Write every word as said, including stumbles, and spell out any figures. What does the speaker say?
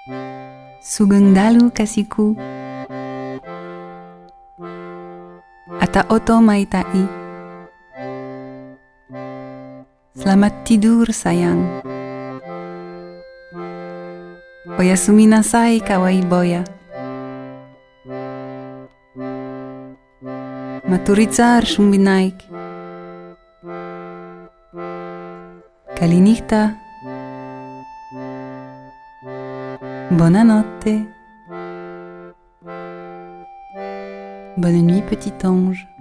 Sugeng dalu kasihku. Ata oto maitai. Selamat tidur sayang. Oyasumi nasai kawaii boya. Maturitzar shumbinaik. Kalinihta. Buonanotte. Bonne nuit petit ange.